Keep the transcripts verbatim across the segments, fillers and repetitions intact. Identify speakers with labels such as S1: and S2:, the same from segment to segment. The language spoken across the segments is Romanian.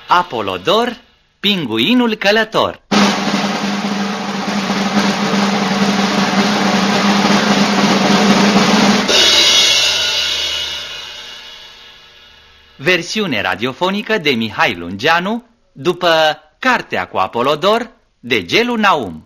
S1: Apolodor, pinguinul călător. Versiune radiofonică de Mihai Lungeanu după Cartea cu Apolodor de Gelu Naum.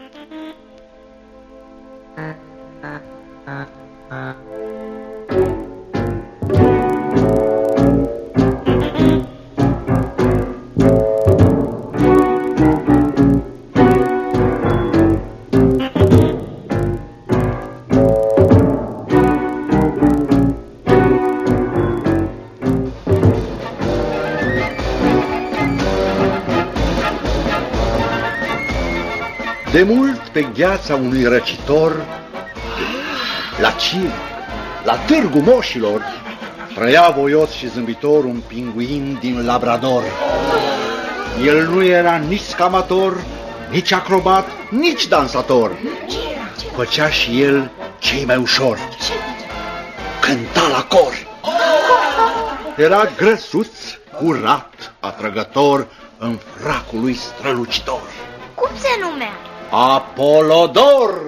S2: De mult pe gheața unui răcitor, la Cir, la Târgu Moșilor, trăia voios și zâmbitor un pinguin din Labrador. El nu era nici scamator, nici acrobat, nici dansator. Făcea și el cei mai ușor. Cânta la cor. Era grăsuț, curat, atrăgător, în fracul lui strălucitor.
S3: Cum se numea?
S2: Apolodor!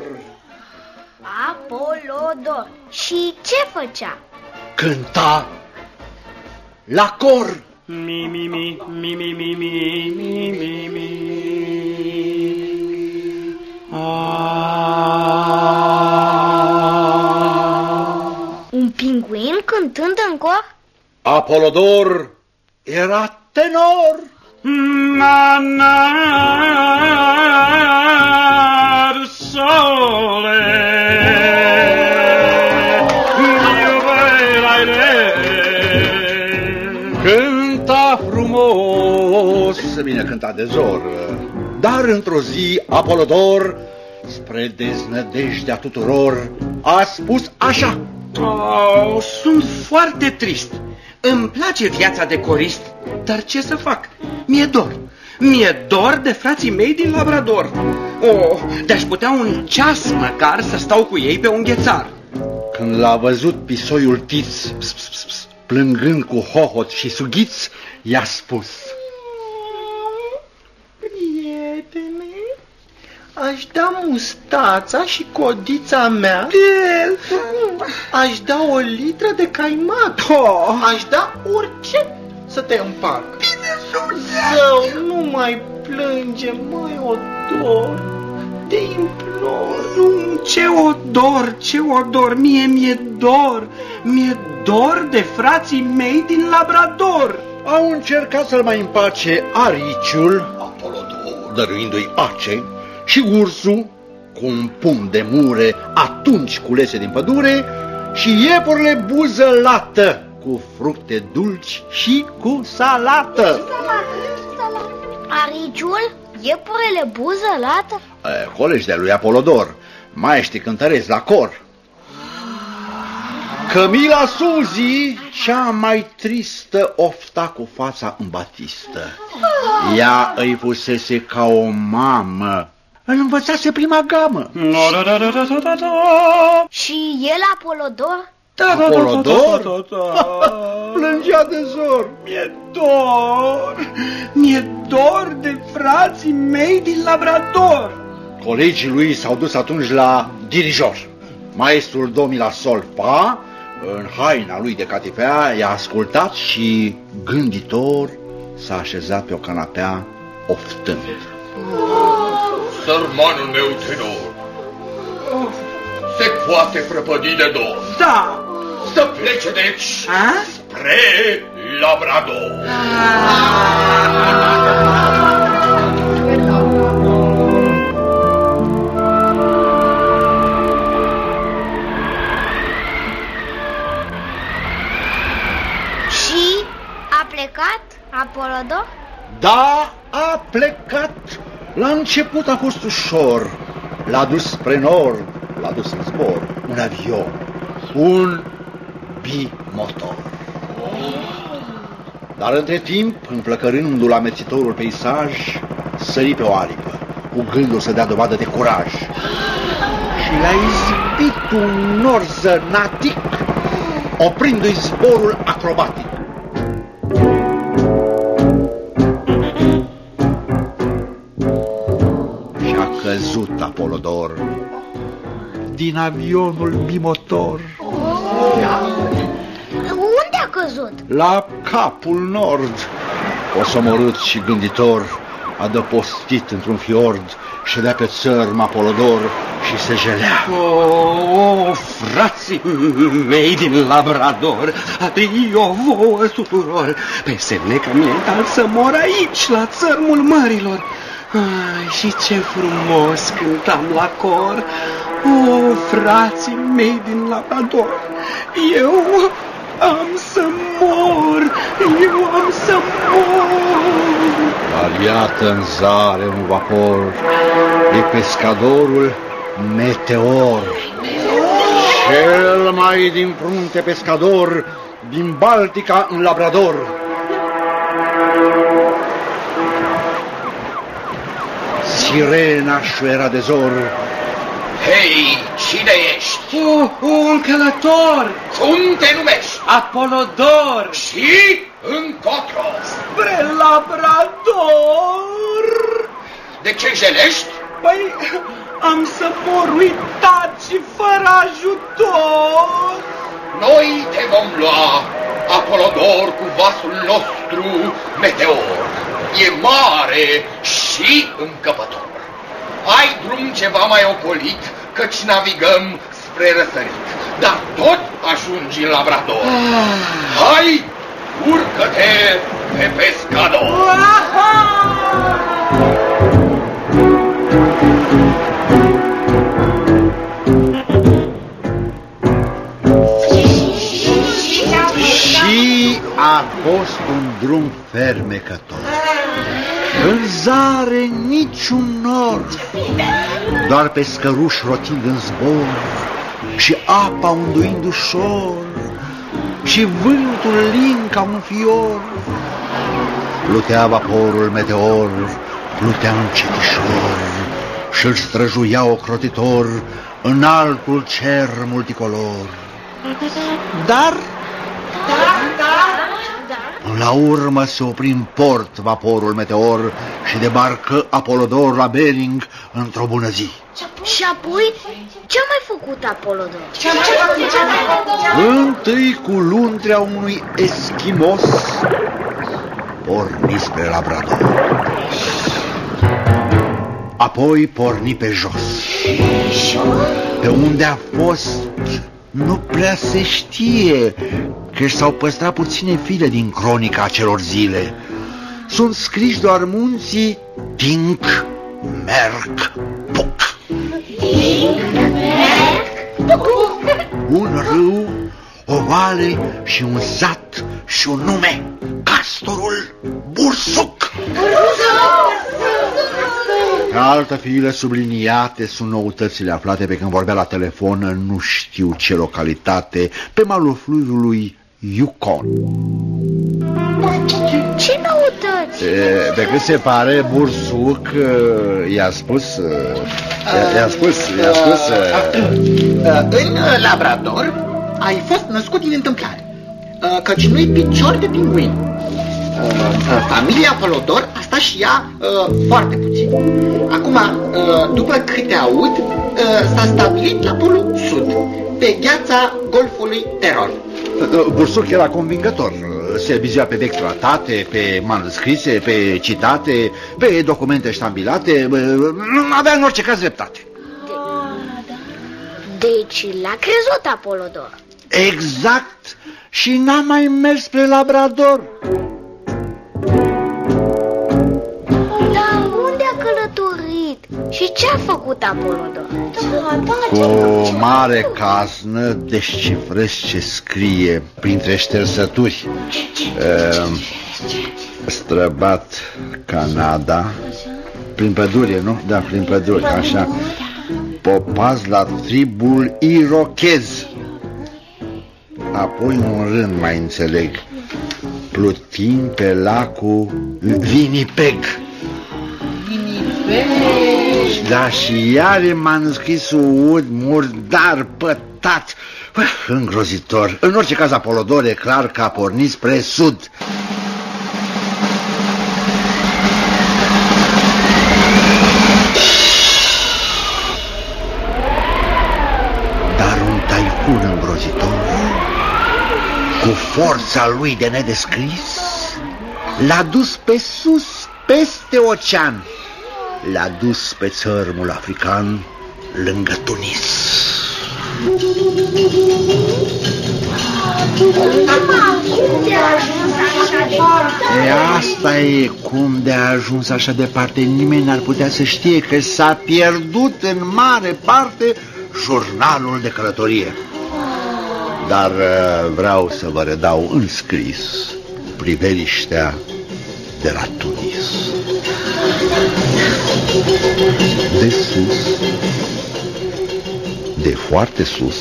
S3: Apolodor. Și ce făcea?
S2: Cânta la cor.
S4: Mi, mi, mi, mi, mi, mi, mi, mi, mi, mi.
S3: Un pinguin cântând în cor?
S2: Apolodor era tenor.
S4: Manar sole
S2: cânta frumos, bine cânta de zor, dar într-o zi Apolodor, spre deznădejdea tuturor, a spus așa:
S5: oh, sunt foarte trist. Îmi place viața de corist, dar ce să fac? Mi-e dor. Mi-e dor de frații mei din Labrador. Oh, de-aș putea un ceas măcar să stau cu ei pe un ghețar.
S2: Când l-a văzut pisoiul Tiț, ps, ps, ps, ps, plângând cu hohot și sughiț, i-a spus:
S6: prietene, aș da mustața și codița mea. Aș da o litră de caimac. Aș da orice să te împac. Zău, nu mai plânge, mai odor. Te implor.
S5: Nu, ce odor, ce odor, mie mi-e dor. Mi-e dor de frații mei din Labrador.
S2: Au încercat să-l mai împace ariciul, Apolodor, dăruindu-i ace, și ursul, cu un pumn de mure atunci culese din pădure, și iepurile buză lată, cu fructe dulci și cu salată.
S3: Ariciul? Iepurele buză lată?
S2: E, colegi de lui Apolodor, maestri cântăresc la cor. Cămila Suzi, cea mai tristă, ofta cu fața în batistă. Ea îi pusese ca o mamă, îl învățase prima gamă.
S3: Și el, Apolodor?
S2: Apolodor? Plângea de zor.
S5: Mi-e dor, mi-e dor de frații mei din Labrador.
S2: Colegii lui s-au dus atunci la dirijor. Maestrul do la sol fa, în haina lui de catifea, i-a ascultat și, gânditor, s-a așezat pe o canapea, oftând:
S7: sărmanul meu tenor, se poate prăpădi de dor.
S5: Da.
S7: Să plece deci
S5: A?
S7: spre Labrador.
S3: Și a plecat Apolodor?
S2: Da, a plecat. La început a fost ușor. L-a dus spre nord, l-a dus în zbor un avion, un bimotor. Dar între timp, înflăcărându-l amețitorul peisaj, sări pe o aripă, cu gândul să dea dovadă de curaj. Și l-a izbit un nor zănatic, oprindu-i zborul acrobatic. căzut Apolodor din avionul bimotor.
S3: Unde a căzut?
S2: La capul nord. Osomorât și gânditor, adăpostit într-un fiord, ședea pe țărm Apolodor și se jelea.
S5: O, oh, frații mei din Labrador, adio vouă tuturor, pe semne că mi-e dat să mor aici, la țărmul mărilor. Ai, și ce frumos cântam la cor. O, oh, frații mei din Labrador, eu am să mor, eu am să mor.
S2: Dar iată în zare un vapor, e pescadorul Meteor. Cel mai din frunte pescador din Baltica în Labrador. Sirena șuiera de zor.
S7: Hei, cine ești?
S5: Oh, oh, un călător!
S7: Cum te numești?
S5: Apolodor!
S7: Și încotro?
S5: Spre Labrador!
S7: De ce jelești?
S5: Păi, am să mor uitat și fără ajutor.
S7: Noi te vom lua, Apolodor, cu vasul nostru Meteor. E mare și încăpător. Ai drum ceva mai ocolit, căci navigăm spre răsărit, dar tot ajungi în Labrador. Ah. Hai, urcă-te pe pescador!
S2: Și a fost un drum fermecător. În zare niciun nor, doar pescăruși rotind în zbor și apa unduind ușor și vântul lin ca un fior. Plutea vaporul Meteor, plutea încetișor și-l străjuia ocrotitor în altul cer multicolor. Dar la urmă se opri în port vaporul Meteor și debarcă Apolodor la Bering într-o bună zi.
S3: Și apoi, ce-a mai făcut Apolodor?
S2: Întâi cu luntrea unui eschimos porni spre Labrador. Apoi porni pe jos. Pe unde a fost nu prea se știe, că s-au păstrat puține file din cronica acelor zile. Sunt scriși doar munții Tinc, Merc, Puc. Un râu, o vale și un sat și un nume, Castorul Bursuc. Pe altă file subliniate sunt noutățile aflate pe când vorbea la telefon în nu știu ce localitate, pe malul fluviului Yukon.
S3: Ce noutăți?
S2: E, pe cât se pare, Bursuc i-a spus... I-a spus... I-a spus...
S6: În Labrador ai fost născut din întâmplare, căci nu-i picior de pinguin. Familia Apolodor a stat și ea uh, foarte puțin. Acum, uh, după câte aud, uh, s-a stabilit la polul sud, pe gheața golfului Terol.
S2: Bursuc era convingător. Se bizea pe vechi tratate, pe manuscrise, pe citate, pe documente ștambilate. Avea în orice caz dreptate.
S3: Deci l-a crezut Apolodor.
S2: Exact. Și n-a mai mers spre Labrador.
S3: Dar unde a călătorit? Și ce a făcut Apolodor?
S2: Cu mare caznă descifrez ce scrie printre ștersături. Uh, străbat Canada. Prin pădure, nu? Da, prin pădure, așa. Popaz la tribul irochez. Apoi un rând mai înțeleg. Plutim pe lacul Winnipeg. Da, și iar e manuscrisul ud murdar, pătat, îngrozitor. În orice caz, Apolodor e clar că a pornit spre sud. cu forța lui de nedescris, l-a dus pe sus, peste ocean, l-a dus pe țărmul african, lângă Tunis. E, asta e, cum de a ajuns așa departe. Nimeni n-ar putea să știe că s-a pierdut în mare parte jurnalul de călătorie. Dar vreau să vă redau în scris priveliștea de la Tunis. De sus, de foarte sus,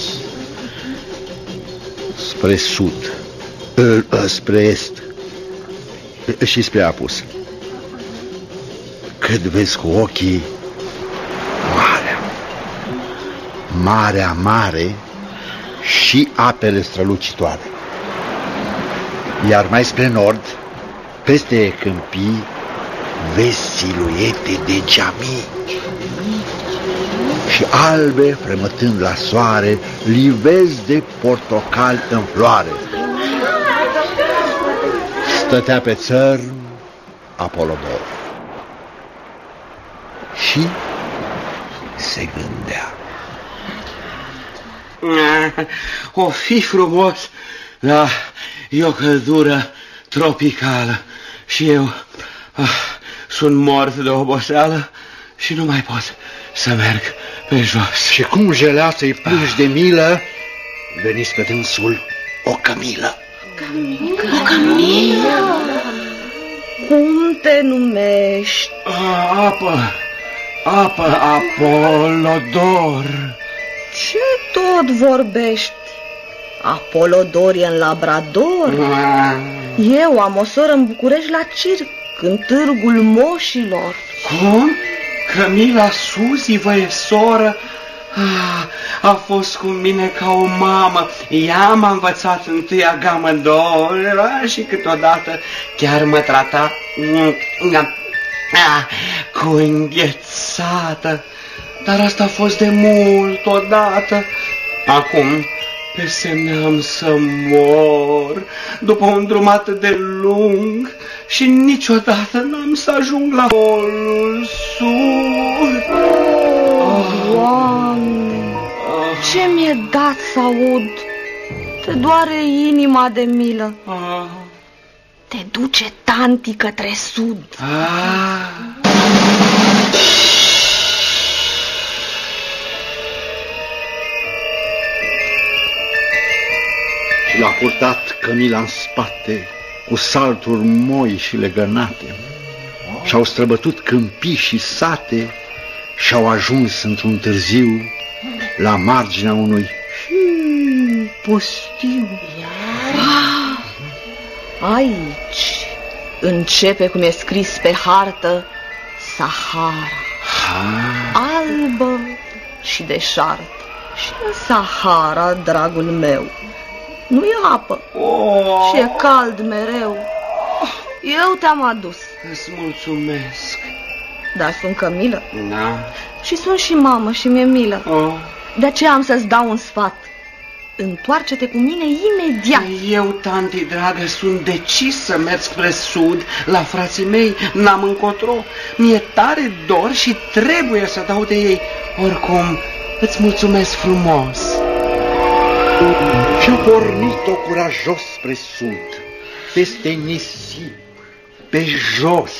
S2: spre sud, spre est și spre apus. Cât vezi cu ochii, marea, marea mare și apele strălucitoare. Iar mai spre nord, peste câmpii, vezi siluete de geamii și albe fremătând la soare, livezi de portocali în floare. Stătea pe țărm Apolodor și se gândea.
S5: O fi frumos, da, e o căldură tropicală și eu ah, sunt mort de oboseală și nu mai pot să merg pe jos.
S2: Și cum jelea să-i plângi de milă, veni spre dânsul o cămilă.
S8: O cămilă? Cum te numești?
S5: A, apă, apă, Apolodor.
S8: Ce tot vorbești? Apolodor e în Labrador? Eu am o soră în București la circ, în târgul moșilor.
S5: Cum? Cămila Suzi vă e soră? A, a fost cu mine ca o mamă. Ea m-a învățat întâia gamă două și câteodată chiar mă trata a, cu înghețată. Dar asta a fost de mult odată. Acum pe semne am să mor după un drum atât de lung și niciodată n-am să ajung la polul sud.
S8: Oh, Doamne, ce mi-e dat să aud? Te doare inima de milă.
S5: Ah.
S8: Te duce tanti către sud.
S5: Ah.
S2: Și l-a purtat cămila în spate, cu salturi moi și legănate. Și-au străbătut câmpii și sate și-au ajuns într-un târziu la marginea unui hmm, pustiu.
S8: Ah, aici începe, cum e scris pe hartă, Sahara. Ah. Albă și deșartă. Și în Sahara, dragul meu, nu e apă
S5: oh.
S8: și e cald mereu. Eu te-am adus.
S5: Îți mulțumesc.
S8: Dar sunt cămilă.
S5: Da.
S8: Și sunt și mamă și mi-e milă.
S5: Oh.
S8: De aceea am să-ți dau un sfat. Întoarce-te cu mine imediat.
S5: Eu, tanti dragă, sunt decis să merg spre sud, la frații mei, n-am încotro. Mi-e tare dor și trebuie să dau de ei. Oricum, îți mulțumesc frumos.
S2: Și-a pornit-o curajos spre sud, peste nisip, pe jos.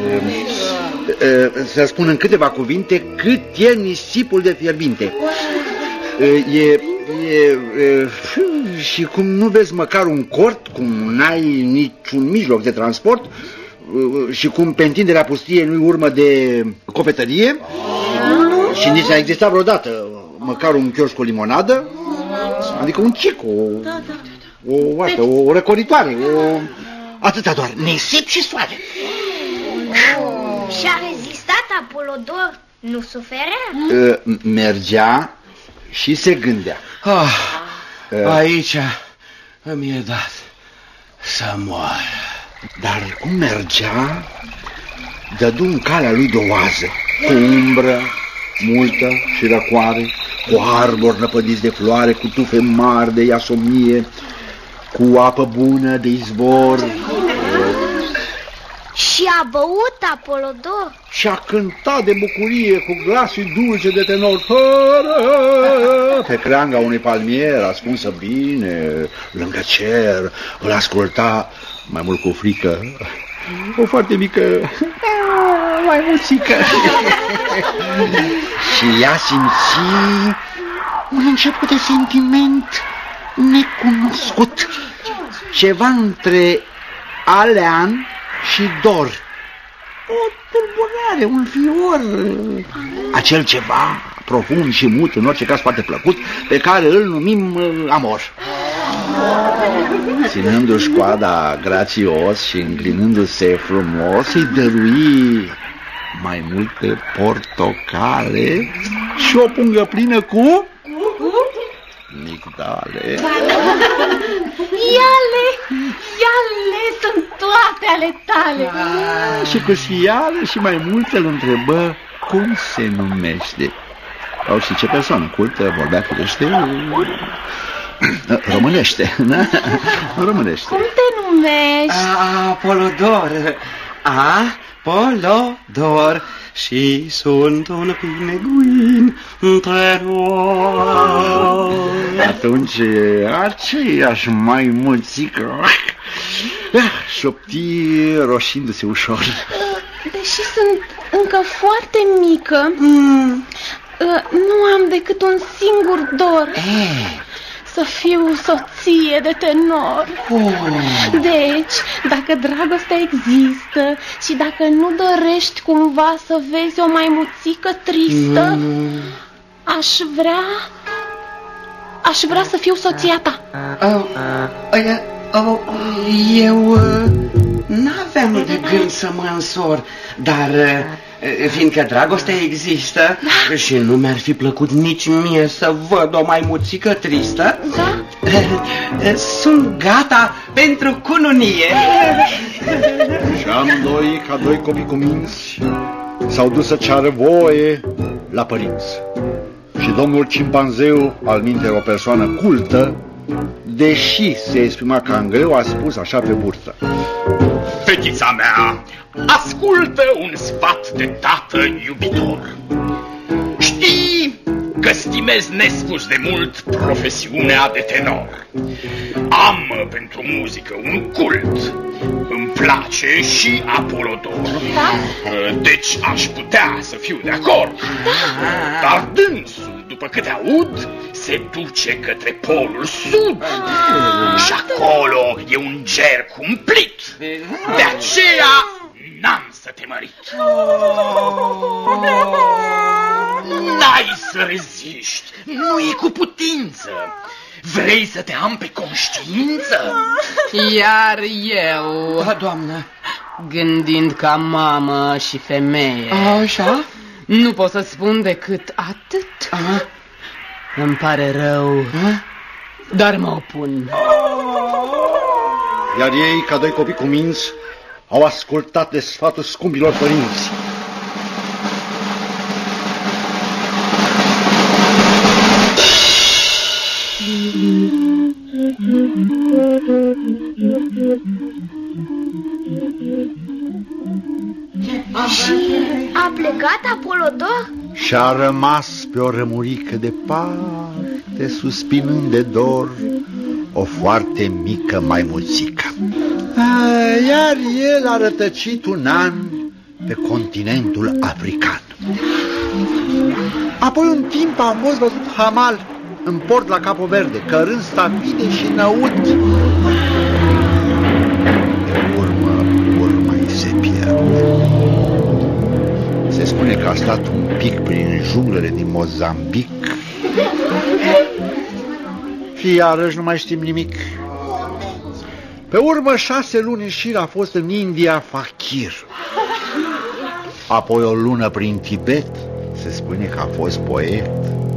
S2: Să spun în câteva cuvinte cât e nisipul de fierbinte. E, e, e, și cum nu vezi măcar un cort, cum n-ai niciun mijloc de transport și cum pe întinderea pustiei nu-i urmă de cofetărie și nici a existat vreodată măcar un chioșc cu limonadă, adică un cic, o, o, o, o, o răcoritoare, o, atâta doar, nisip și soare.
S3: Și-a rezistat Apolodor? Nu suferea?
S2: Mergea și se gândea.
S5: Ah, aici îmi e dat să moară.
S2: Dar cum mergea, dădu în calea lui de oază, cu umbră multă și răcoare, cu arbori năpădiți de floare, cu tufe mari de iasomnie, cu apă bună de izvor.
S3: Și a băut Apolodor?
S2: Și-a cântat de bucurie cu glasul dulce de tenor pe creanga unui palmier ascunsă bine lângă cer. Îl asculta mai mult cu frică o foarte mică maimuțică. Și ea simți un început de sentiment necunoscut, ceva între alean și dor, o tulburare, un fior, acel ceva profund și mut, în orice caz foarte plăcut, pe care îl numim amor. Ținându-și coada grațios și înclinându-se frumos, îi dărui mai multe portocale și o pungă plină cu migdale.
S9: Iale, iale, sunt toate ale tale.
S2: Ah, și cu fială și mai multe îl întrebă cum se numește. Au și ce persoană cultă vorbea crește românește, da? Românește.
S9: Cum te numești?
S5: Apolodor. Apolodor. Și sunt un pineguin între noi.
S2: Atunci aceeași maimuțică șopti roșindu-se ușor.
S9: Deși sunt încă foarte mică, mm. nu am decât un singur dor.
S5: Eh.
S9: Să fiu soție de tenor.
S5: Oh.
S9: Deci, dacă dragostea există și dacă nu dorești cumva să vezi o maimuțică tristă, mm. aș vrea... Aș vrea să fiu soția ta.
S5: Oh, oh, oh, eu uh, n-aveam de gând să mă însor, dar... Uh, fiindcă dragostea există, da, și nu mi-ar fi plăcut nici mie să văd o maimuțică tristă,
S9: da,
S5: sunt gata pentru cununie.
S2: Și amândoi, ca doi copii cuminți, s-au dus să ceară voie la părinți. Și domnul cimpanzeu, al minte o persoană cultă, deși se exprima cam greu, a spus așa pe burtă:
S7: fetița mea, ascultă un sfat de tată iubitor. Știi că stimez nespus de mult profesiunea de tenor. Am pentru muzică un cult. Îmi place și Apolodor. Deci aș putea să fiu de acord. Dar dânsul, după câte aud, se duce către polul sud. Și acolo e un ger cumplit. De aceea n-am să te mărit. N-ai să reziști, nu e cu putință. Vrei să te am pe conștiință?
S10: Iar eu,
S5: Da, doamnă,
S10: gândind ca mamă și femeie,
S5: așa?
S10: nu pot să spun decât atât.
S5: Aha.
S10: Îmi pare rău,
S5: Aha.
S10: dar mă opun.
S2: Iar ei, ca doi copii cuminți, au ascultat de sfatul scumpilor părinți.
S3: Și a plecat Apolodor?
S2: Și-a rămas pe o rămurică departe, suspinând de dor, o foarte mică maimuțică. Iar el a rătăcit un an pe continentul african. Apoi un timp a fost văzut hamal în port la Capo Verde, cărând stafide și năut. De urmă, urmă îi se pierde. Se spune că a stat un pic prin junglele din Mozambic și iarăși nu mai știm nimic. Pe urmă, șase luni în șir a fost în India fakir. Apoi o lună prin Tibet, se spune că a fost poet.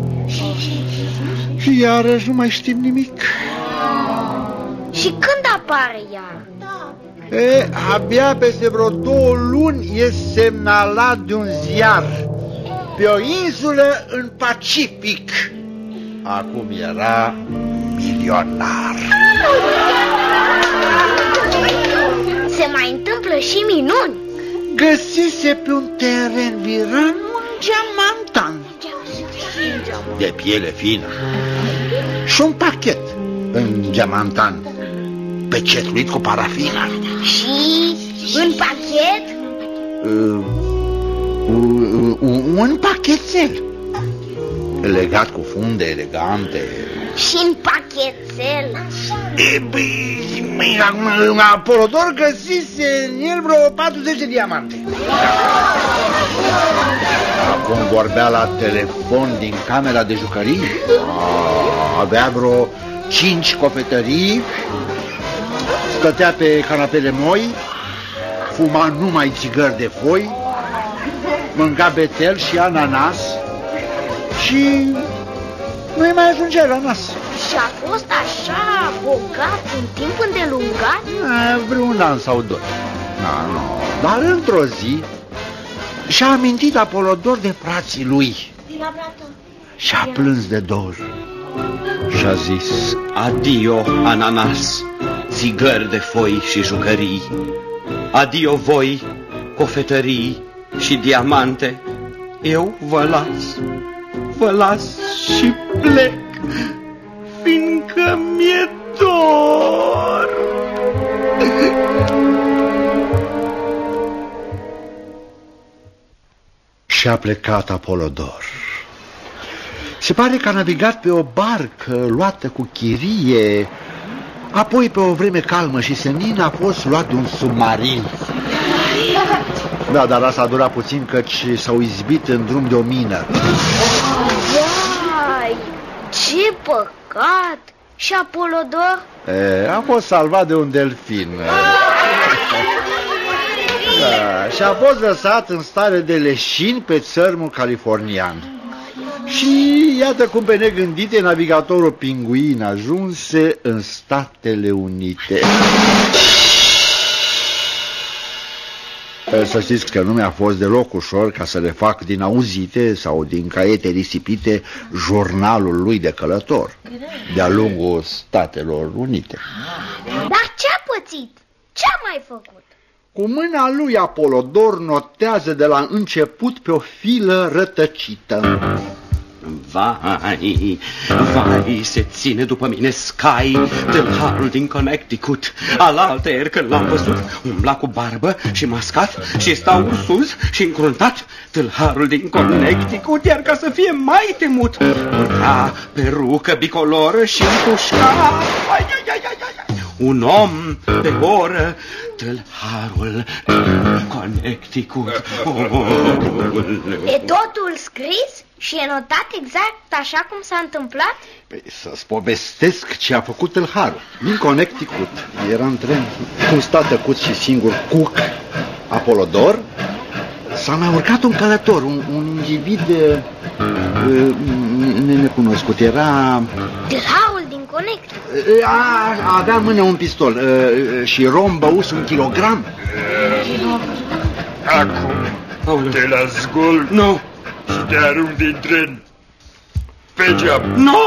S2: Și iarăși nu mai știm nimic.
S3: Și când apare ea?
S2: E, abia peste vreo două luni e semnalat de un ziar pe o insulă în Pacific. Acum era milionar.
S3: Se mai întâmplă și minuni.
S2: Găsise pe un teren viran un geamantan de piele fină și un pachet în geamantan pecetuit cu parafină.
S3: Și în pachet?
S2: Uh, uh, uh, un pachetel legat cu funde elegante.
S3: Și în pachetel?
S2: E, băi, acum Apolodor găsise în el vreo patruzeci de diamante. Acum vorbea la telefon din camera de jucării. Avea vreo cinci cofetării. Stătea pe canapele moi. Fuma numai țigări de foi. Mânca betel și ananas. Și nu-i mai ajungea la nas.
S3: Și a fost așa bogat un timp îndelungat?
S2: A, vreun an sau doi. Da, nu. Dar într-o zi și-a amintit Apolodor de frații lui. Și-a plâns de dor. Și-a zis:
S5: adio, ananas, țigări de foi și jucării. Adio voi, cofetării și diamante. Eu vă las, vă las și plec, fiindcă mi-e dor.
S2: Și-a plecat Apolodor. Se pare că a navigat pe o barcă luată cu chirie. Apoi, pe o vreme calmă și senină, a fost luat de un submarin. Da, dar asta a durat puțin, căci s-au izbit în drum de o mină.
S3: Vai, ce păcat! Și Apolodor?
S2: E, a fost salvat de un delfin. Da, și a fost lăsat în stare de leșin pe țărmul californian. Și iată cum pe negândite navigatorul Pinguin ajunse în Statele Unite. Să știți că nu mi-a fost deloc ușor ca să le fac din auzite sau din caiete risipite jurnalul lui de călător de-a lungul Statelor Unite.
S3: Dar ce-a pățit? Ce-a mai făcut?
S2: Cu mâna lui Apolodor notează de la început pe o filă rătăcită.
S5: Vai, vai, se ține după mine Sky, tâlharul din Connecticut. Alaltăieri când l-am văzut, umbla cu barbă și mascat și stau sus și încruntat. Tâlharul din Connecticut, iar ca să fie mai temut, purta perucă bicoloră și împușca. Ai, ai, ai, ai, ai. Un om pe oră, tâlharul din Connecticut.
S3: E totul scris? Și e notat exact așa cum s-a întâmplat?
S2: Păi, să-ți povestesc ce a făcut tâlharul. Din Connecticut era în tren cu un stat tăcut și singur, Cook, Apolodor. S-a mai urcat un călător, un, un individ uh, necunoscut. Era...
S3: tâlharul din Connecticut.
S2: A, avea în mână un pistol uh, și rom băus un kilogram.
S11: Acum te las gol.
S5: Nu.
S11: Și te arunc din tren pe geam.
S5: Nu!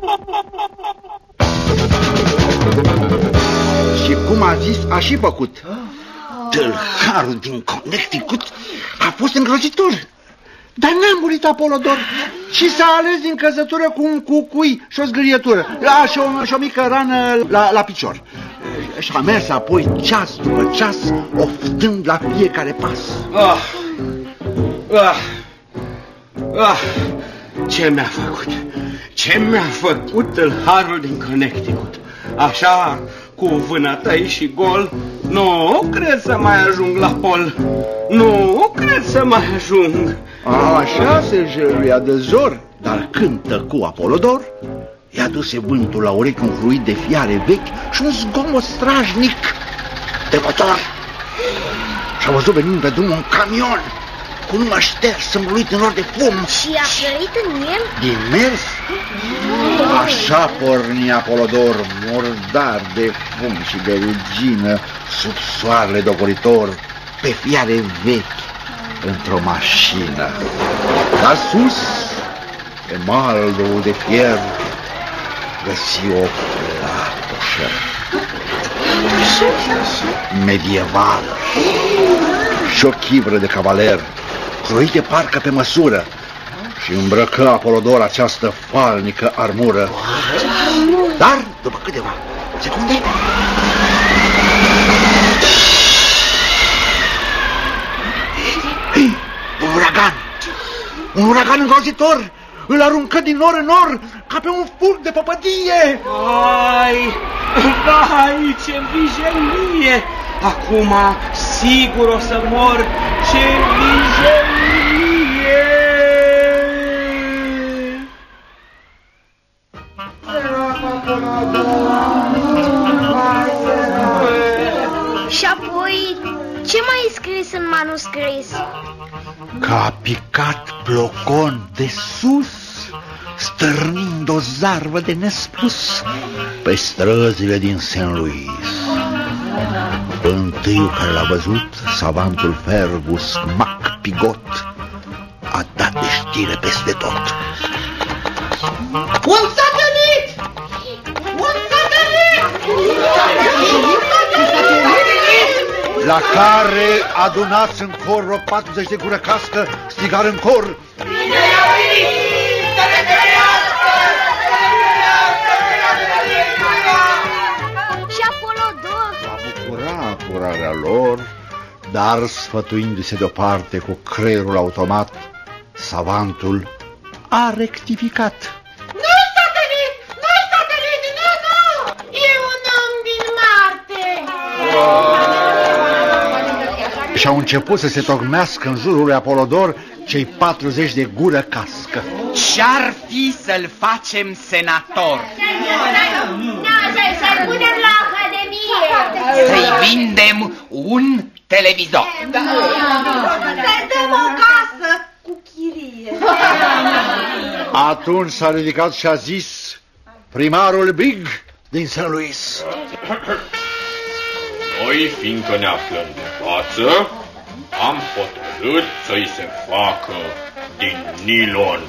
S2: Și cum a zis, a și făcut. Tâlharul din Connecticut a fost îngrozitor. Dar n-a murit Apolodor și s-a ales din căzătură cu un cucui și o zgârietură. A, și, o, și o mică rană la, la picior. Și a mers apoi ceas după ceas, oftând la fiecare pas.
S5: Ah, ah, ah, ce mi-a făcut? Ce mi-a făcut tâlharul din Connecticut? Așa, cu vânătăi și gol, nu cred să mai ajung la pol. Nu cred să mai ajung.
S2: Așa se jăruia de zor, dar când tăcu Apolodor, i-a dus vântul la urechi un fluid de fiare vechi și un zgomot strajnic de motor. Și-a văzut venind pe drum un camion cu numai șters îmbuluit în nor de fum.
S3: Și a plărit în el?
S2: Din mers? Așa porni Apolodor, murdar de fum și de rugină, sub soarele dogoritor, pe fiare vechi, într-o mașină. Dar sus, pe maldul de fier, găsi o platoșă medieval și o chivră de cavaler, croite parcă pe măsură, și îmbrăcă Apolodor această falnică armură. Dar, după câteva secunde, Hei, un uragan! Un uragan îngrozitor! Îl aruncă din nor în nor ca pe un fulg de păpădie!
S5: Vai, vai, ce vijelie! Acum sigur o să mor, ce vijelie!
S3: Și apoi, ce mai scris în manuscris?
S2: Că a picat Plocon de sus, stârnind o zarvă de nespus pe străzile din Saint Louis. Întâiul care l-a văzut, savantul Fergus Mac Pigot, a dat de știre peste tot.
S6: Un satelit! Un satelit!
S2: La care, adunați în cor vreo patruzeci de gură cască, strigar în cor:
S3: Și Apolodor
S2: va bucura curarea lor, dar sfătuindu-se deoparte cu creierul automat, savantul a rectificat.
S12: Nu-i satelit! Nu-i satelit! Nu, nu! E un om din Marte!
S2: Și-au început să se tocmească în jurul lui Apolodor cei patruzeci de gură cască.
S13: Ce-ar fi să-l facem senator?
S12: Să-l punem la Academie!
S13: Să-i vindem un televizor.
S12: Să-i dăm o casă cu chirie!
S2: Atunci s-a ridicat și a zis primarul Big din Saint Louis:
S11: Noi, fiindcă ne aflăm de față, am hotărât să-i se facă din nilon.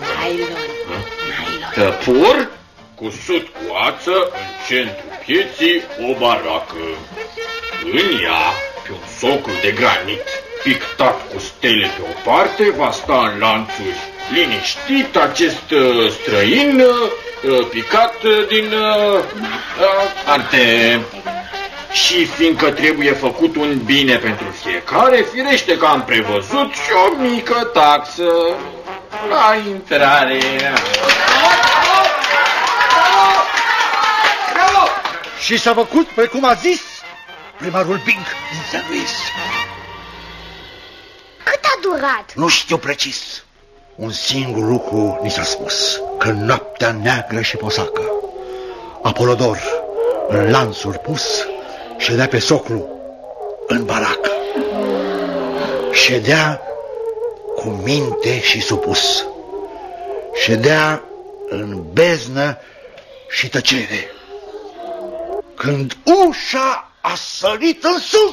S11: Tăpur, cusut cu ață, în centrul pieții o baracă. În ea, pe un soclu de granit, pictat cu stele pe o parte, va sta în lanțuri liniștit acest uh, străin uh, picat din uh, uh, arte. Și fiindcă trebuie făcut un bine pentru fiecare, firește că am prevăzut și o mică taxă la intrare.
S2: Și s-a făcut precum a zis primarul Big din Saint Louis.
S3: Cât a durat?
S2: Nu știu precis. Un singur lucru ni s-a spus: că noaptea neagră și posacă, Apolodor, în lanțuri pus, ședea pe soclu în baracă. Ședea cu minte și supus. Ședea în beznă și tăcere, când ușa a sărit în sus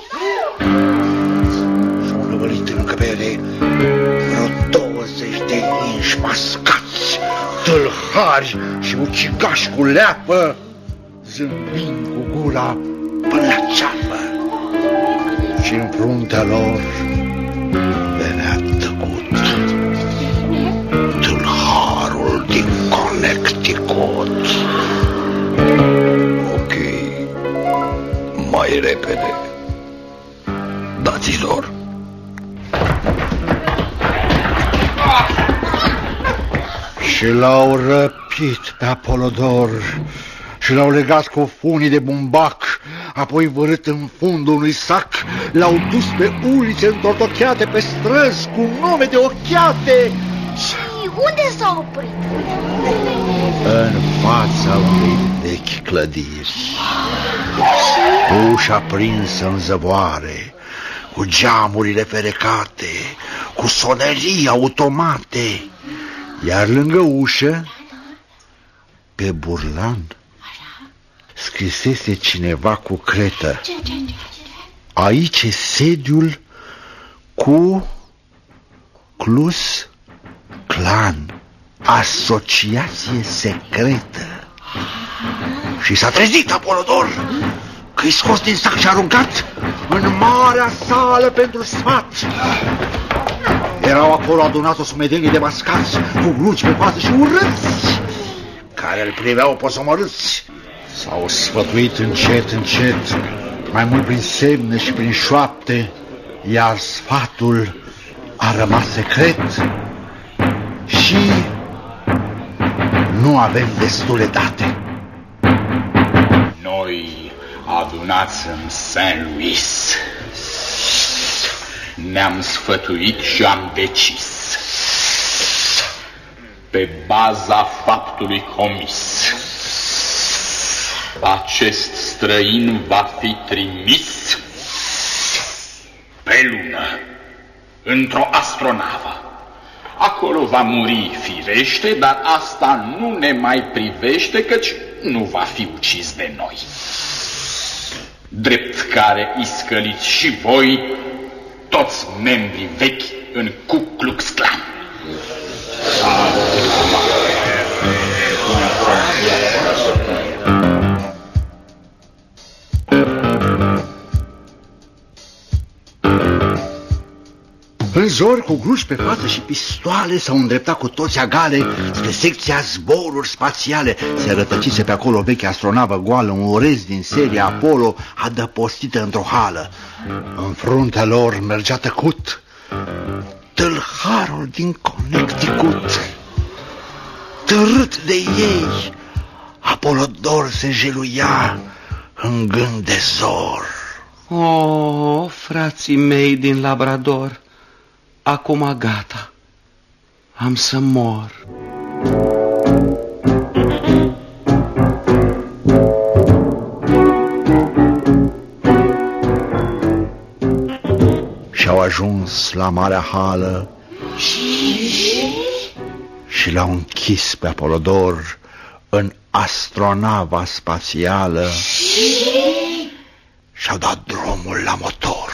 S2: și-au năvălit în încăpere vreo douăzeci de inși mascați, tâlhari și ucigași cu leapă, zâmbind cu gura până la ceapă. Și în fruntea lor venea tăcut tâlharul din Connecticut.
S14: Ok, mai repede, dați-lor.
S2: Și l-au răpit pe Apolodor și l-au legat cu funii de bumbac, apoi vărât în fundul unui sac, l-au dus pe ulițe întortocheate, pe străzi cu nume de ochiate.
S3: Și unde s-a oprit?
S2: În fața unei vechi clădiri, ușa prinsă în zăvoare, cu geamurile ferecate, cu sonerii automate, iar lângă ușă, pe burlan, scrisese cineva cu cretă: aici e sediul Ku Klux Klan, asociație secretă. Și s-a trezit Apolodor, că-i scos din sac și aruncat în marea sală pentru sfat. Erau acolo adunat o sumedenie de mascați cu gluci pe față și urâți, care îl priveau posomorâți. S-au sfătuit încet, încet, mai mult prin semne și prin șoapte, iar sfatul a rămas secret și nu avem destule date.
S11: Noi, adunați în Saint Louis, ne-am sfătuit și am decis, pe baza faptului comis, acest străin va fi trimis pe lună, într-o astronavă. Acolo va muri firește, dar asta nu ne mai privește, căci nu va fi ucis de noi. Drept care iscăliți și voi, toți membrii vechi în Ku Klux Klan.
S2: În zor, cu gluși pe față și pistoale, s-au îndreptat cu toți agale spre secția zboruri spațiale. Se rătăcise pe acolo vechea astronavă goală, un orez din seria Apollo, adăpostită într-o hală. În fruntea lor mergea tăcut tâlharul din Connecticut. Târât de ei, Apolodor se jeluia în gând de zor.
S5: O, frații mei din Labrador, acum gata, am să mor.
S2: Și-au ajuns la marea hală și l-au închis pe Apolodor în astronava spațială și-au dat drumul la motor.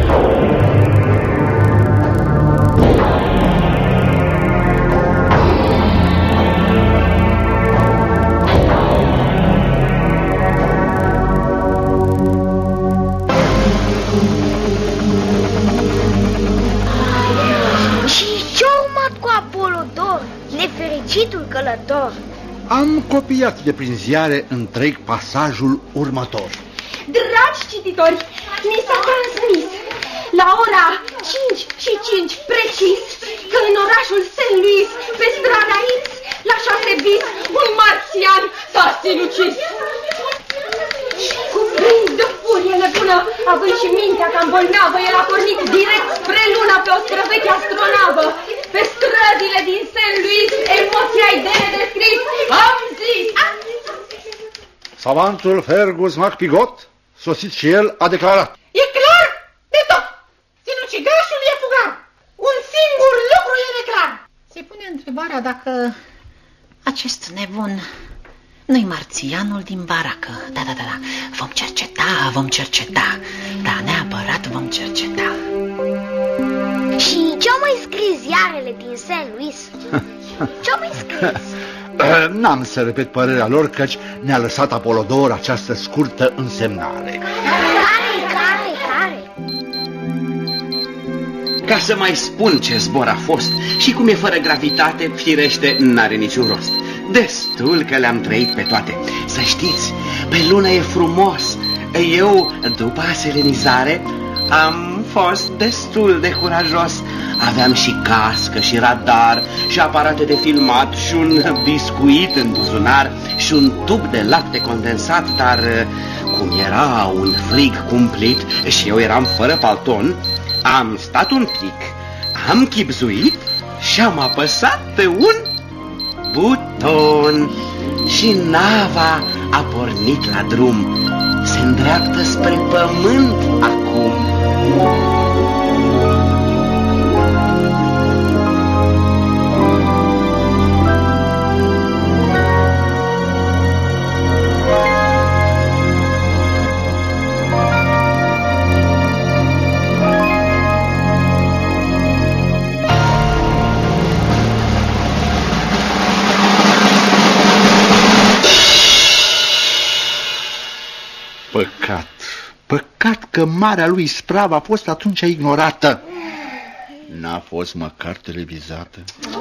S3: Nefericitul călător.
S2: Am copiat de prin ziare întreg pasajul următor.
S9: Dragi cititori, ni s-a transmis la ora cinci și cinci precis că în orașul Saint Louis, pe strada X, la șase bis, un marțian s-a sinucis. Cuprins de furie nebună, având și mintea cam bolnavă, el a pornit direct spre lună pe o străveche astronavă. Pe străzile din Saint Louis, emoția-i de nedescris, am zis!
S2: Savantul Fergus MacPigot, sosit și el, a declarat.
S12: E clar de tot! Sinucigașul e fugar! Un singur lucru e neclar!
S14: Se pune întrebarea dacă acest nebun nu-i marțianul din baracă. Da, da, da, da. Vom cerceta, vom cerceta. Da, neapărat vom cerceta.
S3: Și ce-au mai scris ziarele din Saint Louis? Ce-au mai scris?
S2: N-am să repet părerea lor, căci ne-a lăsat Apolodor această scurtă însemnare.
S3: Care, care, care?
S5: Ca să mai spun ce zbor a fost și cum e fără gravitate, firește, n-are niciun rost. Destul că le-am trăit pe toate. Să știți, pe lună e frumos. Eu, după aselenizare, am fost destul de curajos. Aveam și cască și radar și aparate de filmat și un biscuit în buzunar și un tub de lapte condensat, dar cum era un frig cumplit și eu eram fără palton, am stat un pic, am chibzuit și am apăsat pe un buton și nava a pornit la drum. Se îndreaptă spre pământ acum.
S2: Păcat. Păcat că marea lui ispravă a fost atunci ignorată. N-a fost măcar televizată.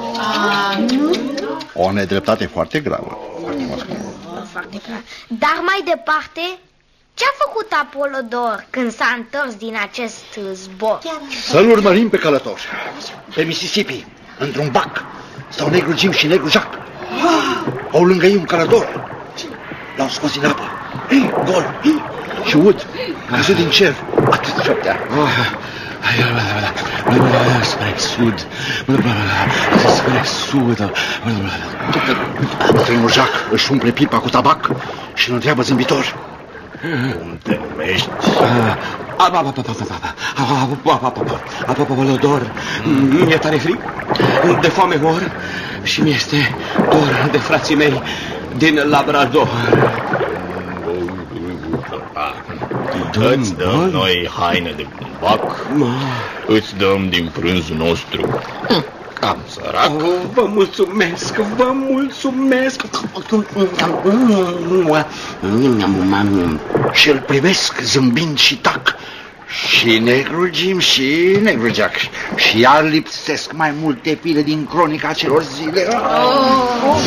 S2: O nedreptate foarte gravă.
S3: Foarte gravă. Dar mai departe, ce-a făcut Apolodor când s-a întors din acest zbor?
S2: Să-l urmărim pe călător. Pe Mississippi, într-un bac, stau negru Jim și negru Jack. Au lângă ei un călător. L-au scos din apă. Gol. Și ud. Căzut din cer. Atât șoptea.
S5: Spre sud. Spre sud.
S2: Bătrânul Jack își umple pipa cu tabac și îl întreabă zâmbitor.
S11: Cum te numești?
S5: Apolodor, mi-e tare frig, de foame mor și mi-este dor de frații mei din Labrador.
S11: Îți dăm noi haine de bumbac, îți dăm din prânzul nostru. Cam sărac.
S5: Oh, vă mulțumesc, vă mulțumesc.
S2: Și îl primesc zâmbind și tac. Și negru Jim și negru Jack. Și iar lipsesc mai multe pile din cronica celor zile. Oh.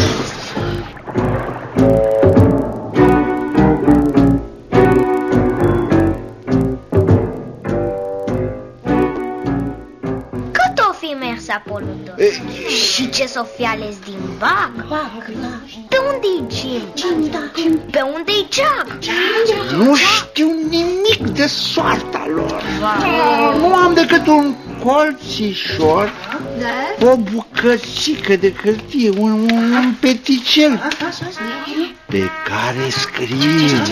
S3: Apolodor. Și ce s-o fi ales din bac? Pe unde-i Jim? Pe unde-i Jack?
S2: Nu știu nimic de soarta lor. Nu am decât un colțișor, o bucățică de hârtie, un, un peticel pe care scrie.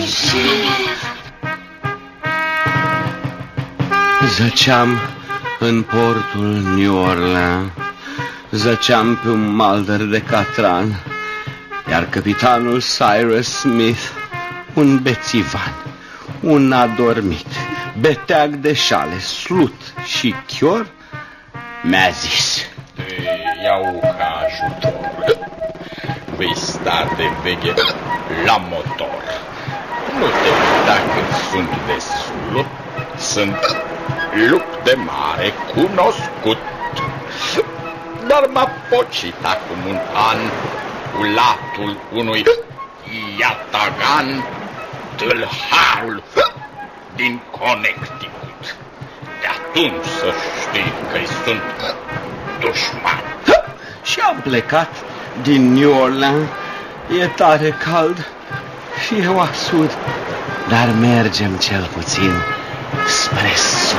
S5: Zăceam în portul New Orleans, zăceam pe un maldăr de catran, iar capitanul Cyrus Smith, un bețivan, un adormit, beteag de șale, slut și chior, mi-a zis:
S11: te iau ca ajutor, vei sta de veche la motor. Nu te uita cât sunt destul, sunt lup de mare cunoscut, dar m-a pocit acum un an cu latul unui iatagan, tâlharul din Connecticut. De atunci să știi că-i sunt dușman.
S5: Și am plecat din New Orleans. E tare cald și eu asud, dar mergem cel puțin spre sud.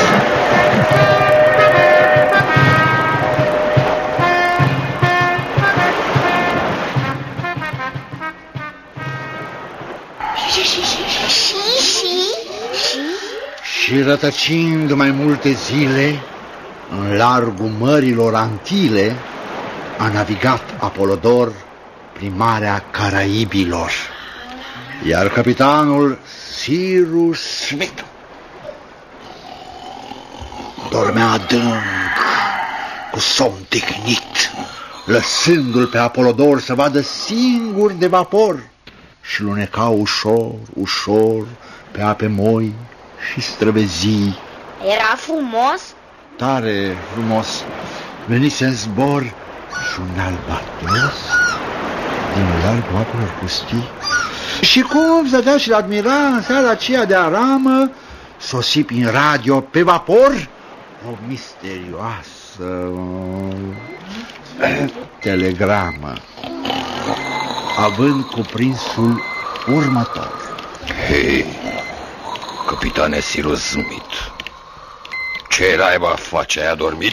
S3: Și, și, și, și, și,
S2: și rătăcind mai multe zile în largul mărilor Antile, a navigat Apolodor prin Marea Caraibilor, iar capitanul Cyrus Smith dormea adânc, cu somn tihnit, lăsându-l pe Apolodor să vadă singur de vapor și luneca ușor, ușor pe ape moi și străvezii.
S3: Era frumos?
S2: Tare frumos. Venise în zbor și un albatros din largul apelor pustii. Și cum stătea și l-admira în seara aceea de aramă, sosi prin radio pe vapor o misterioasă telegramă, având cuprinsul următor.
S7: Hei, capitane Cyrus Smith, ce naiba face, ai adormit?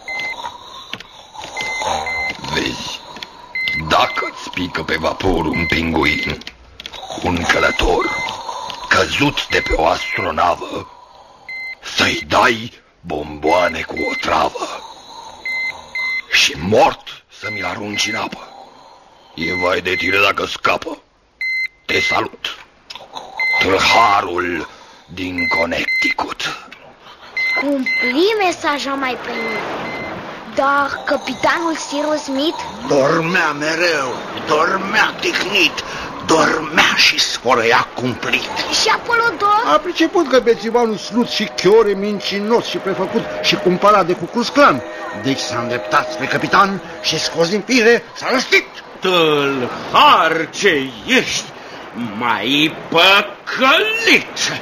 S7: Vezi, dacă-ți pică pe vapor un pinguin, un călător căzut de pe o astronavă, să-i dai bomboane cu o travă și mort să mi-l arunci în apă. E vai de tine dacă scapă. Te salut, tâlharul din Connecticut.
S3: Cumpli mesaja mai primit. Dar capitanul Cyrus Smith
S2: dormea mereu, dormea tihnit, dormea și sfărăia cumplit.
S3: Și Apolodor?
S2: A priceput că bețivanul slut și chiore, mincinos și prefăcut și cumpărat de Cucuzclan. Deci s-a îndreptat spre capitan și, scos din fire, s-a răstit.
S5: Tâlhar ce ești, mai păcălit!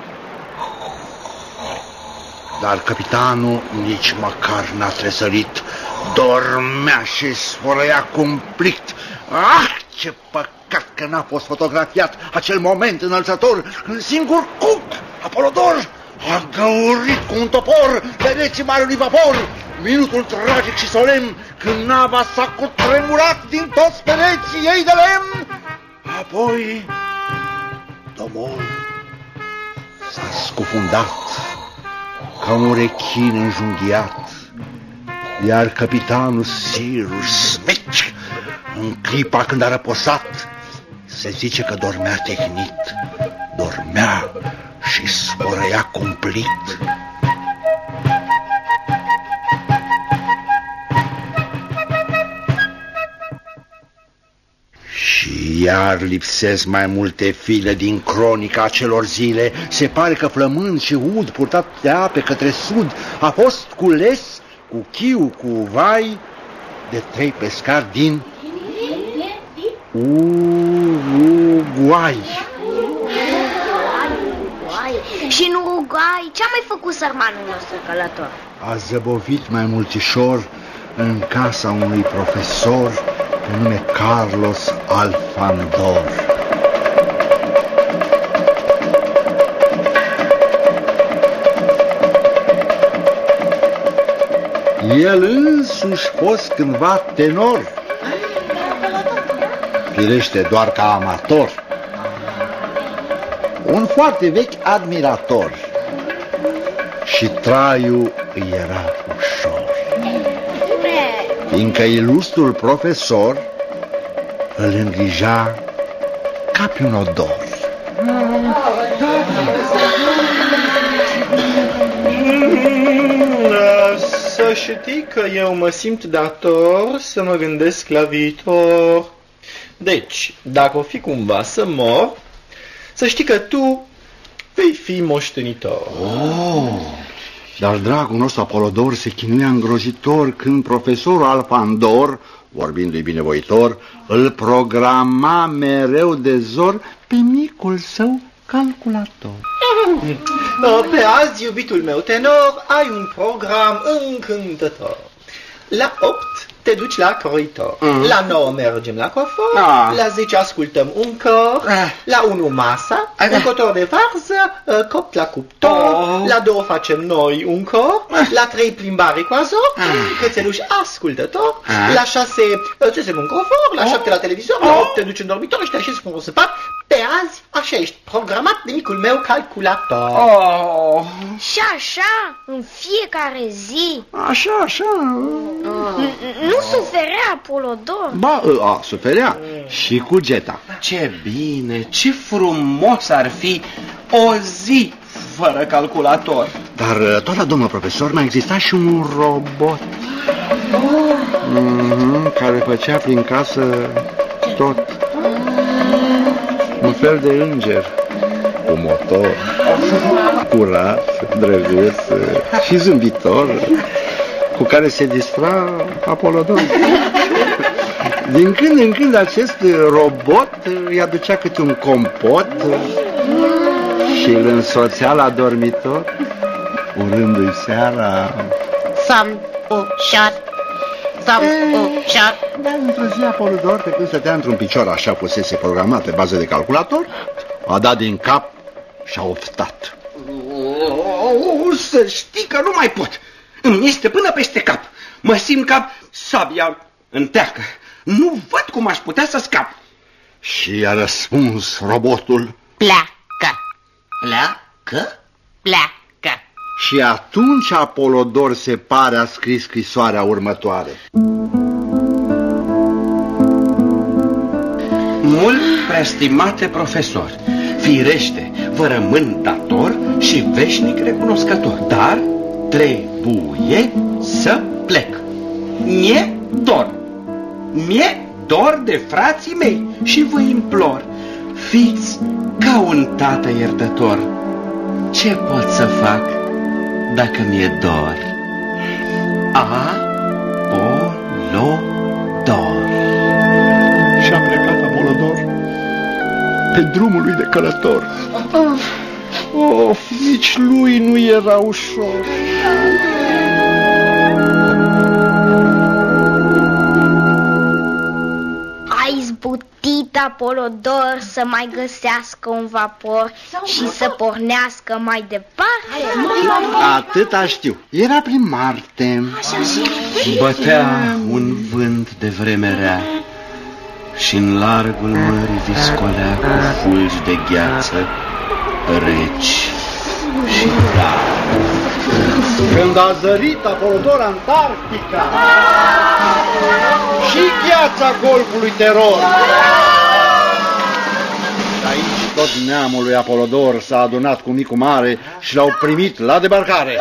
S2: Dar capitanul nici măcar n-a tresărit. Dormea și sfărăia cumplit. Ah, ce păcat că n-a fost fotografiat acel moment înălțător când singur Cuc, Apolodor, a găurit cu un topor pereții marelui vapor. Minutul tragic și solemn când nava s-a cutremurat din toți pereții ei de lemn. Apoi Domol s-a scufundat ca un rechin înjunghiat, iar capitanul Cyrus Smith, în clipa când a răposat, se zice că dormea tehnit, dormea și sfărăia cumplit. Și iar lipsesc mai multe file din cronica acelor zile. Se pare că flămând și ud purtat de ape către sud a fost cules cu chiu, cu vai, de trei pescari din Uruguay.
S3: Și în Uruguay ce-a mai făcut sărmanul nostru călător?
S2: A zăbovit mai multișor în casa unui profesor pe nume Carlos Alfandor. El însuși fost cândva tenor, firește doar ca amator, un foarte vechi admirator, și traiul îi era ușor, fiindcă ilustrul profesor îl îngrija ca pe un odor.
S15: Să știi că eu mă simt dator să mă gândesc la viitor. Deci, dacă o fi cumva să mor, să știi că tu vei fi moștenitor.
S2: Oh, dar dragul nostru Apolodor se chinuia îngrozitor când profesorul Alfandor, vorbindu-i binevoitor, îl programa mereu de zor pe micul său calculator.
S15: Pe azi, iubitul meu tenor, ai un program încântător. La opt te duci la croitor, mm. la nouă mergem la cofor, ah. la zece ascultăm un cor, ah. la unu masa, ah. un cotor de varză, copt la cuptor, oh. la două facem noi un cor, ah. la trei plimbare cu azor, ah. cățeluș ascultător, ah. la șase țesem un cofor, la oh. șapte la televizor, oh. la opt te duci în dormitor și te așezi frumos în pat. Pe azi, așa ești programat de micul meu calculator.
S3: Oh. Și așa, în fiecare zi.
S2: Așa, așa.
S3: Oh. Nu suferea Apolodor?
S2: Ba, a, suferea și cu Geta.
S5: Ce bine, ce frumos ar fi o zi fără calculator.
S2: Dar tot la domnul profesor mai exista și un robot oh. mm-hmm, care făcea prin casă tot. Un fel de înger cu motor, curat, drăguț și zâmbitor, cu care se distra Apolodor. Din când în când acest robot îi aducea câte un compot și îl însoțea la dormitor, urându-i seara:
S14: Somn ușor, somn ușor.
S2: Dar într-o zi Apolodor, pe când stătea într-un picior așa fusese programat pe bază de calculator, a dat din cap și a oftat:
S5: oh, să știi că nu mai pot. Îmi este până peste cap. Mă simt ca sabia în teacă. Nu văd cum aș putea să scap.
S2: Și a răspuns robotul:
S14: pleacă. Pleacă? Pleacă.
S2: Și atunci Apolodor, se pare, a scris scrisoarea următoare:
S5: Mult preestimate profesor, firește, vă rămân dator și veșnic recunoscător, dar trebuie să plec. Mie dor, mie dor de frații mei și vă implor fiți ca un tată iertător. Ce pot să fac dacă mi-e dor? Apolodor.
S2: Și-a plecat Apolodor pe drumul lui de călător. Of, nici lui nu era ușor.
S3: A izbutit Apolodor să mai găsească un vapor și să pornească mai departe.
S2: Atâta știu. Era prin Marte.
S5: Bătea un vânt de vreme rea și în largul mării viscolea cu fulgi de gheață reci și tari.
S2: Când a zărit Apolodor Antarctica și gheața golfului Teror. Și aici tot neamul lui Apolodor s-a adunat cu micu mare și l-au primit la debarcare.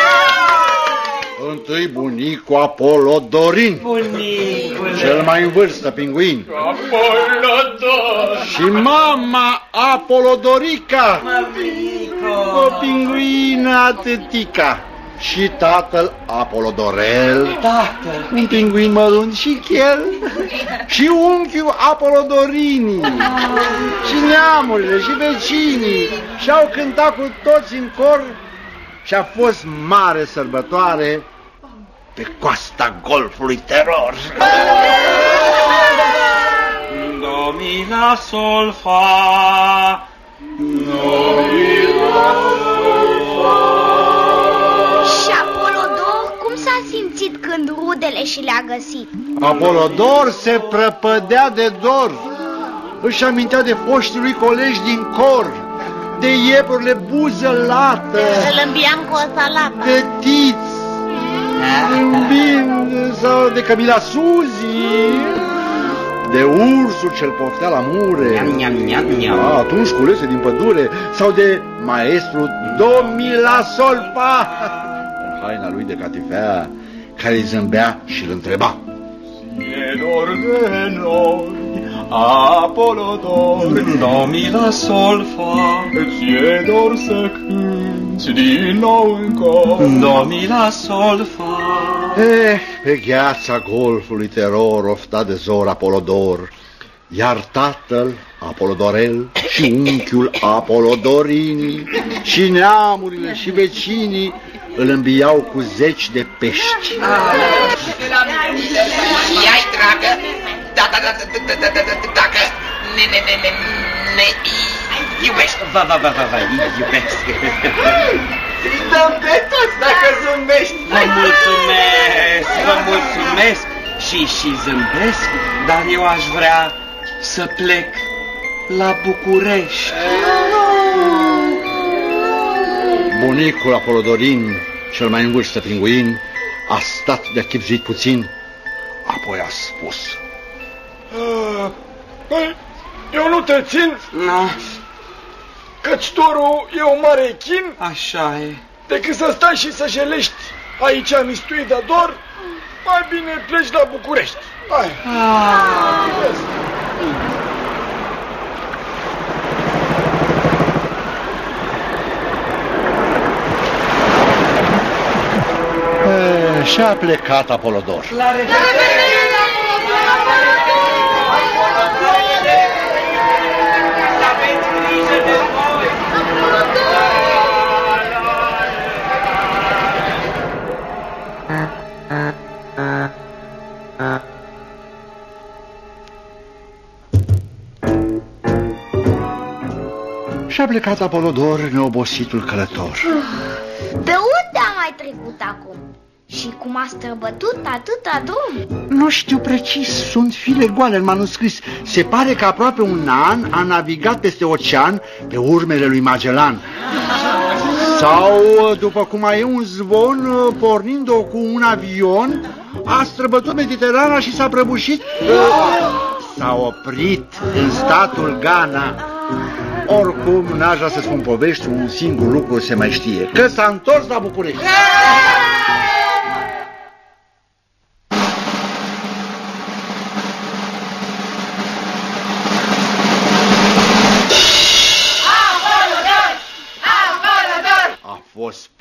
S2: Întâi bunicul Apolodorin,
S4: Bunicule,
S2: cel mai în vârstă pinguin,
S11: Apolodor!
S2: și mama Apolodorica, o pinguină tătica, și tatăl Apolodorel,
S4: Tatăl,
S2: un pinguin mărunt și chel, și unchiul Apolodorini, și neamurile și vecinii, și-au cântat cu toți în cor și a fost mare sărbătoare pe coasta golfului Teror.
S4: Do mi la sol fa, do mi la sol fa.
S3: Și Apolodor cum s-a simțit când rudele și le-a găsit?
S2: Apolodor se prăpădea de dor, își amintea de foștii lui colegi din cor, de iepurile buză lată,
S14: Îl îmbiam cu o salată,
S2: de Tiț, zâmbind, sau de Camila Suzi, de ursul ce-l poftea la mure,
S5: Niam, niam, niam, niam.
S2: A, atunci culese din pădure, sau de maestru Domila Solfa, în haina lui de catifea, care îi zâmbea și îl întreba:
S11: E dor de noi, Apolodor,
S4: Do mi la sol fa,
S11: ți-e dor să cânti din nou în cor.
S4: do mi la sol fa.
S2: Eh, pe gheața golfului Teror ofta de zor Apolodor, iar tatăl Apolodorel și unchiul Apolodorini și neamurile și vecinii îl îmbiau cu zeci de pești.
S7: Ia-i, dragă, da, da, da, da, da, da, da, da, dacă ne, ne, ne, ne, ne iubești.
S5: Va, va, va, va, va, iubesc.
S15: Dăm pe toți dacă zâmbești.
S5: Vă mulțumesc, vă mulțumesc și, și zâmbesc, dar eu aș vrea să plec la București.
S2: Bunicul Apolodorin, cel mai în vârstă pinguin, a stat de-a chibzuit puțin, apoi a spus:
S11: Păi, eu nu te țin,
S5: No,
S11: căci dorul e o mare chin,
S5: așa e.
S11: decât să stai și să jelești aici mistuit de dor, mai bine pleci la București. Hai.
S5: Ah.
S2: E, și-a plecat Apolodor.
S4: La revedere! Să aveți grijă de voi!
S2: Și-a plecat Apolodor, neobositul călător.
S3: Pe unde a mai trecut acum? Și cum a străbătut atâta drum?
S2: Nu știu precis, sunt file goale în manuscris. Se pare că aproape un an a navigat peste ocean pe urmele lui Magellan. Sau, după cum mai e un zvon, pornind-o cu un avion, a străbătut Mediterana și s-a prăbușit. S-a oprit în statul Ghana. Oricum, n-aș vrea să spun povești, un singur lucru se mai știe, că s-a întors la București.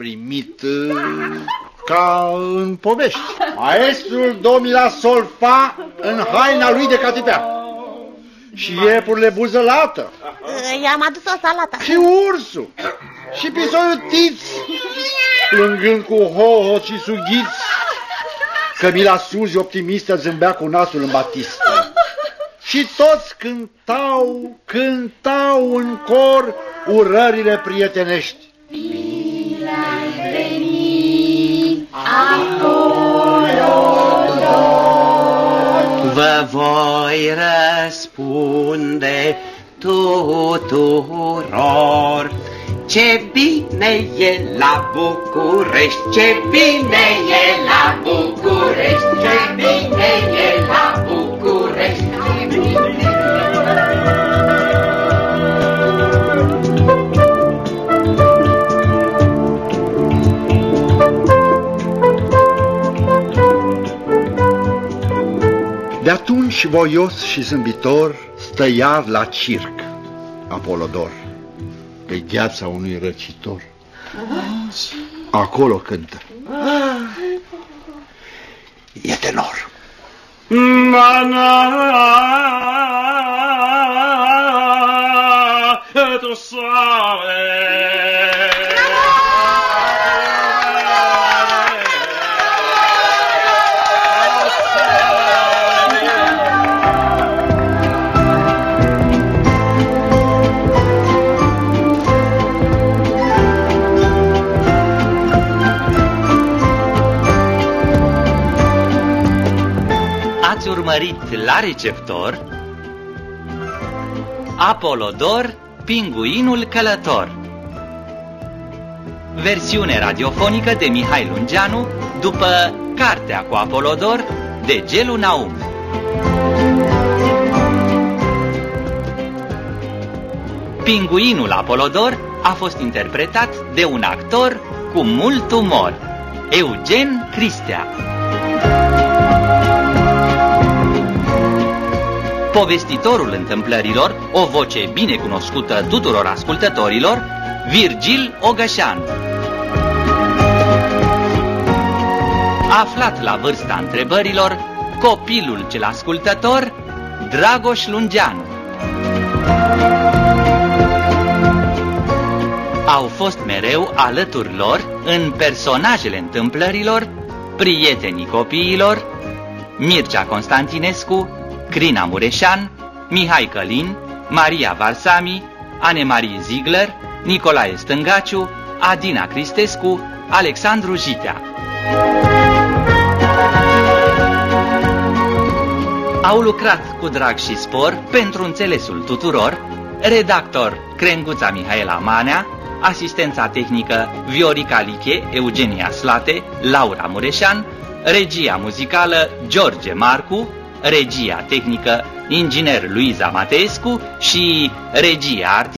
S2: primit ca în povești. Maestrul domila Solfa în haina lui de catipea. Și iepurile buzălată.
S16: I-am adus o salată.
S2: Și ursul. Și pisoiul Tiț, plângând cu hoho și sughiți. Cămila Suzi, optimistă, zâmbea cu nasul în batistă. Și toți cântau, cântau în cor urările prietenești. Bine ai venit,
S10: Apolodor. Vă voi răspunde tuturor. Ce bine e la București, ce bine e la București, ce bine e la București.
S2: De atunci, voios și zâmbitor, stă iar la circ Apolodor, pe gheața unui răcitor. Acolo cântă. E tenor.
S4: Mana tu sale.
S1: Ați urmărit la receptor Apolodor, pinguinul călător. Versiune radiofonică de Mihai Lungeanu după Cartea cu Apolodor de Gelu Naum. Pinguinul Apolodor a fost interpretat de un actor cu mult umor, Eugen Cristea. Povestitorul întâmplărilor, o voce bine cunoscută tuturor ascultătorilor, Virgil Ogășan. Aflat la vârsta întrebărilor, copilul cel ascultător, Dragoș Lungeanu. Au fost mereu alături lor în personajele întâmplărilor, prietenii copiilor, Mircea Constantinescu, Crina Mureșan, Mihai Călin, Maria Varsami, Anemarie Ziegler, Nicolae Stângaciu, Adina Cristescu, Alexandru Jitea. Au lucrat cu drag și spor pentru înțelesul tuturor, redactor Crenguța Mihaela Manea, asistența tehnică Viorica Liche, Eugenia Slate, Laura Mureșan, regia muzicală George Marcu, regia tehnică inginer Luiza Mateescu și regia artistică